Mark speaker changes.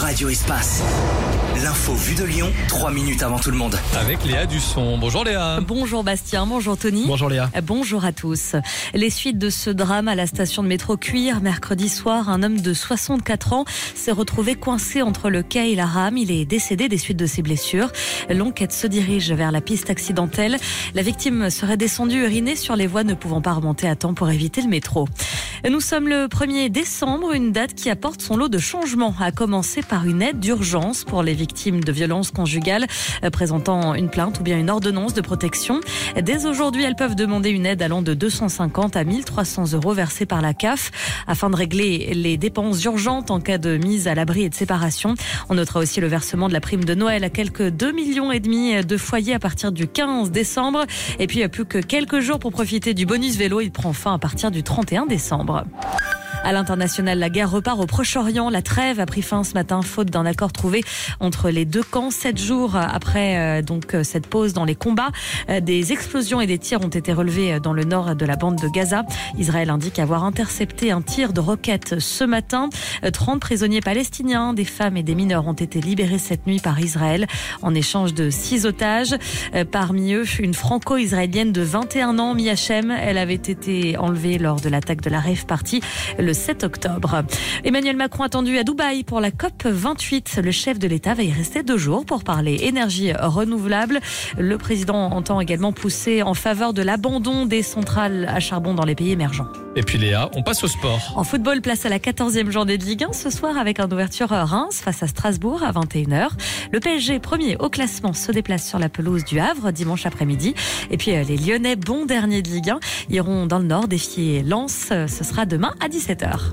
Speaker 1: Radio Espace. L'info vue de Lyon, 3 minutes avant tout le monde.
Speaker 2: Avec Léa Dusson. Bonjour Léa.
Speaker 3: Bonjour Bastien, bonjour Tony.
Speaker 2: Bonjour Léa.
Speaker 3: Bonjour à tous. Les suites de ce drame à la station de métro Cuire, mercredi soir, un homme de 64 ans s'est retrouvé coincé entre le quai et la rame. Il est décédé des suites de ses blessures. L'enquête se dirige vers la piste accidentelle. La victime serait descendue uriner sur les voies, ne pouvant pas remonter à temps pour éviter le métro. Nous sommes le 1er décembre, une date qui apporte son lot de changements, à commencer par une aide d'urgence pour les victimes de violences conjugales présentant une plainte ou bien une ordonnance de protection. Dès aujourd'hui, elles peuvent demander une aide allant de 250 à 1300 euros versée par la CAF afin de régler les dépenses urgentes en cas de mise à l'abri et de séparation. On notera aussi le versement de la prime de Noël à quelques 2,5 millions de foyers à partir du 15 décembre. Et puis, il n'y a plus que quelques jours pour profiter du bonus vélo. Il prend fin à partir du 31 décembre. À l'international, la guerre repart au Proche-Orient. La trêve a pris fin ce matin, faute d'un accord trouvé entre les deux camps. 7 jours après cette pause dans les combats, des explosions et des tirs ont été relevés dans le nord de la bande de Gaza. Israël indique avoir intercepté un tir de roquette ce matin. 30 prisonniers palestiniens, des femmes et des mineurs ont été libérés cette nuit par Israël en échange de 6 otages. Parmi eux, une franco-israélienne de 21 ans, Miachem. Elle avait été enlevée lors de l'attaque de la rave party le 7 octobre. Emmanuel Macron attendu à Dubaï pour la COP28. Le chef de l'État va y rester 2 jours pour parler énergie renouvelable. Le président entend également pousser en faveur de l'abandon des centrales à charbon dans les pays émergents.
Speaker 2: Et puis Léa, on passe au sport.
Speaker 3: En football, place à la 14e journée de Ligue 1 ce soir avec une ouverture Reims face à Strasbourg à 21h. Le PSG, premier au classement, se déplace sur la pelouse du Havre dimanche après-midi. Et puis les Lyonnais, bons derniers de Ligue 1, iront dans le Nord défier Lens. Ce sera demain à 17h.